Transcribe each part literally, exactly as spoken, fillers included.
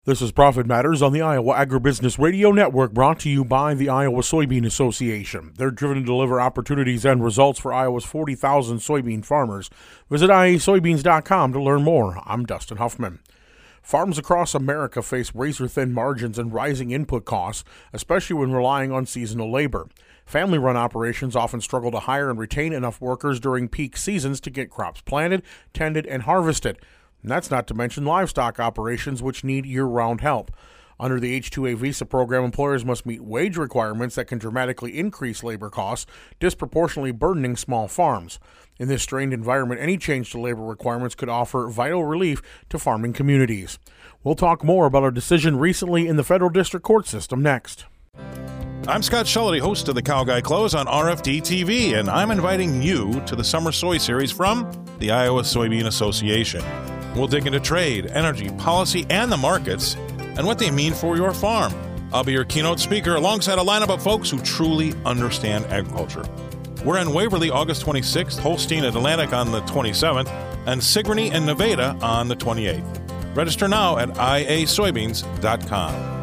This is Profit Matters on the Iowa Agribusiness Radio Network, brought to you by the Iowa Soybean Association. They're driven to deliver opportunities and results for Iowa's forty thousand soybean farmers. Visit I A soybeans dot com to learn more. I'm Dustin Huffman. Farms across America face razor-thin margins and rising input costs, especially when relying on seasonal labor. Family-run operations often struggle to hire and retain enough workers during peak seasons to get crops planted, tended, and harvested. And that's not to mention livestock operations, which need year-round help. Under the H two A visa program, employers must meet wage requirements that can dramatically increase labor costs, disproportionately burdening small farms. In this strained environment, any change to labor requirements could offer vital relief to farming communities. We'll talk more about our decision recently in the federal district court system next. I'm Scott Schulte, host of the Cow Guy Close on R F D T V, and I'm inviting you to the Summer Soy Series from the Iowa Soybean Association. We'll dig into trade, energy, policy, and the markets, and what they mean for your farm. I'll be your keynote speaker alongside a lineup of folks who truly understand agriculture. We're in Waverly August twenty-sixth, Holstein and Atlantic on the twenty-seventh, and Sigourney and Nevada on the twenty-eighth. Register now at I A soybeans dot com.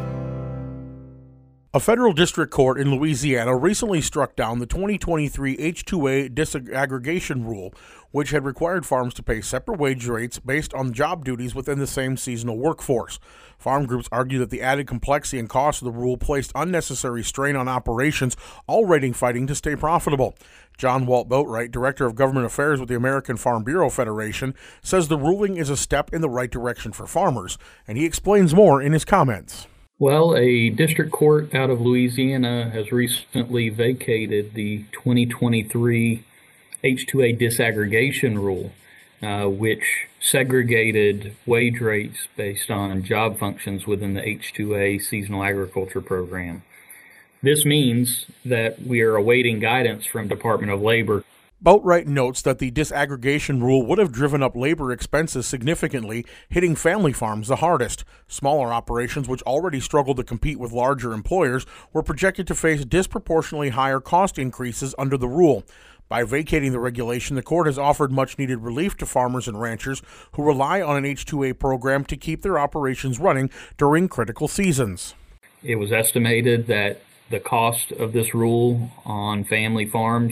A federal district court in Louisiana recently struck down the twenty twenty-three H two A disaggregation rule, which had required farms to pay separate wage rates based on job duties within the same seasonal workforce. Farm groups argue that the added complexity and cost of the rule placed unnecessary strain on operations already fighting to stay profitable. John Walt Boatwright, Director of Government Affairs with the American Farm Bureau Federation, says the ruling is a step in the right direction for farmers, and he explains more in his comments. Well, a district court out of Louisiana has recently vacated the twenty twenty-three H two A disaggregation rule, uh, which segregated wage rates based on job functions within the H two A seasonal agriculture program. This means that we are awaiting guidance from Department of Labor. Boatwright notes that the disaggregation rule would have driven up labor expenses significantly, hitting family farms the hardest. Smaller operations, which already struggled to compete with larger employers, were projected to face disproportionately higher cost increases under the rule. By vacating the regulation, the court has offered much-needed relief to farmers and ranchers who rely on an H two A program to keep their operations running during critical seasons. It was estimated that the cost of this rule on family farms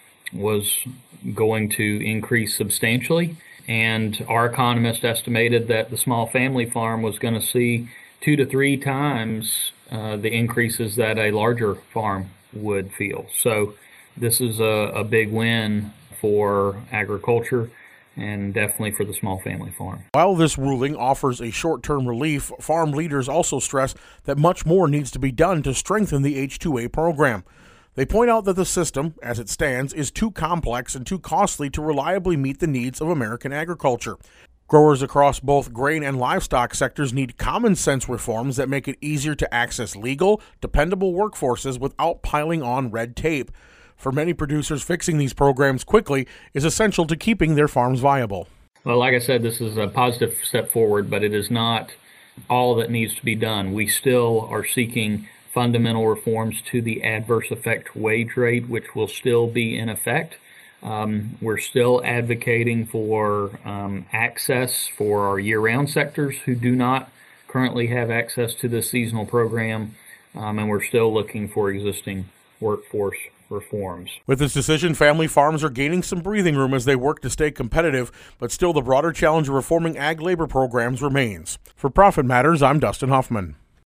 was going to increase substantially, and our economist estimated that the small family farm was going to see two to three times uh, the increases that a larger farm would feel. So this is a, a big win for agriculture and definitely for the small family farm. While this ruling offers a short-term relief, farm leaders also stress that much more needs to be done to strengthen the H two A program. They point out that the system, as it stands, is too complex and too costly to reliably meet the needs of American agriculture. Growers across both grain and livestock sectors need common-sense reforms that make it easier to access legal, dependable workforces without piling on red tape. For many producers, fixing these programs quickly is essential to keeping their farms viable. Well, like I said, this is a positive step forward, but it is not all that needs to be done. We still are seeking fundamental reforms to the adverse effect wage rate, which will still be in effect. Um, we're still advocating for um, access for our year-round sectors who do not currently have access to this seasonal program, um, and we're still looking for existing workforce reforms. With this decision, family farms are gaining some breathing room as they work to stay competitive, but still the broader challenge of reforming ag labor programs remains. For Profit Matters, I'm Dustin Huffman.